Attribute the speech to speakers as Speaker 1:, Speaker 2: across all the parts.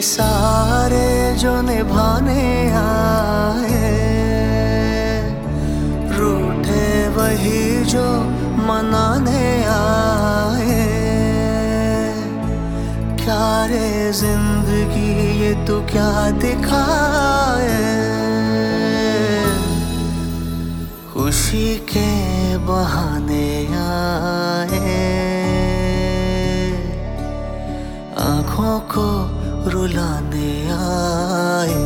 Speaker 1: सारे जो निभाने आए, रूठे वही जो मनाने आए। क्या रे जिंदगी ये तू क्या दिखाए, खुशी के बहाने आए, आँखों को रुलाने आए।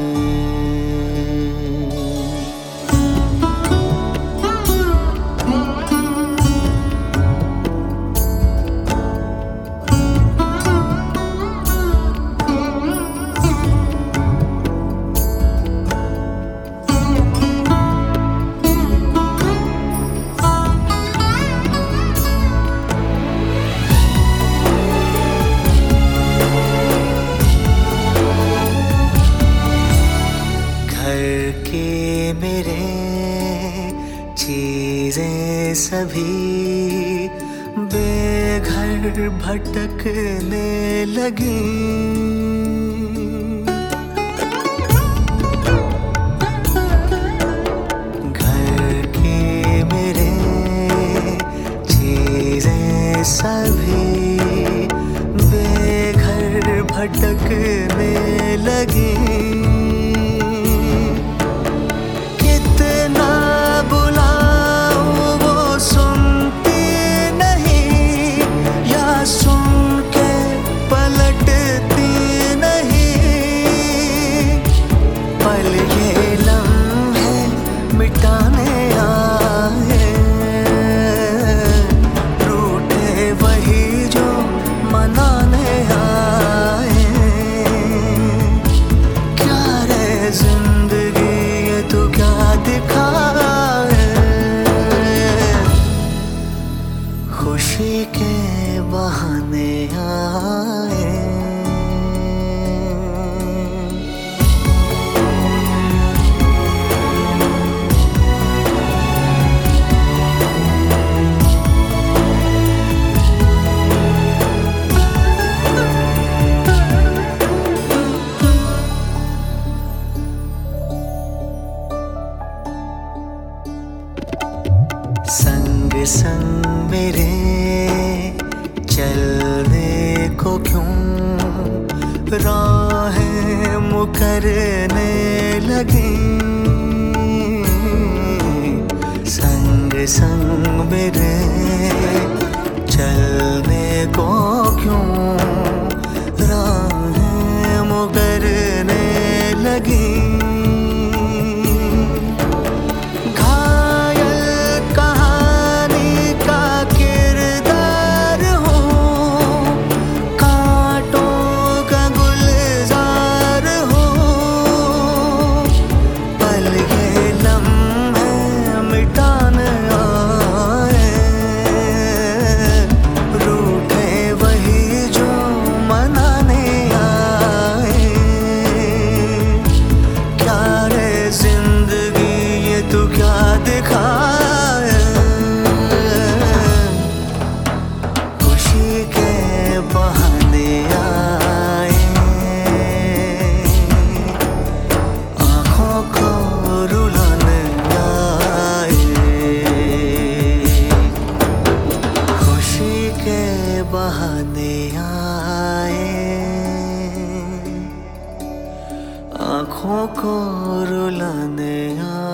Speaker 1: के मेरे चीजें सभी बेघर भटकने लगी। घर के मेरे चीजें सभी बेघर भटकने लगी। मिटाने आए, रूठे वही जो मनाने आए। क्या रे जिंदगी ये तू क्या दिखाए, खुशी के बहाने आए। संग संग मेरे चलने को क्यों राहें मुकरने लगी। संग संग मेरे चलने को क्यों राहें मुकरने लगी। तू क्या दिखाए, खुशी के बहाने आए, आँखों को रुलाने आए। खुशी के बहाने आए, आँखों को रुलाने आए।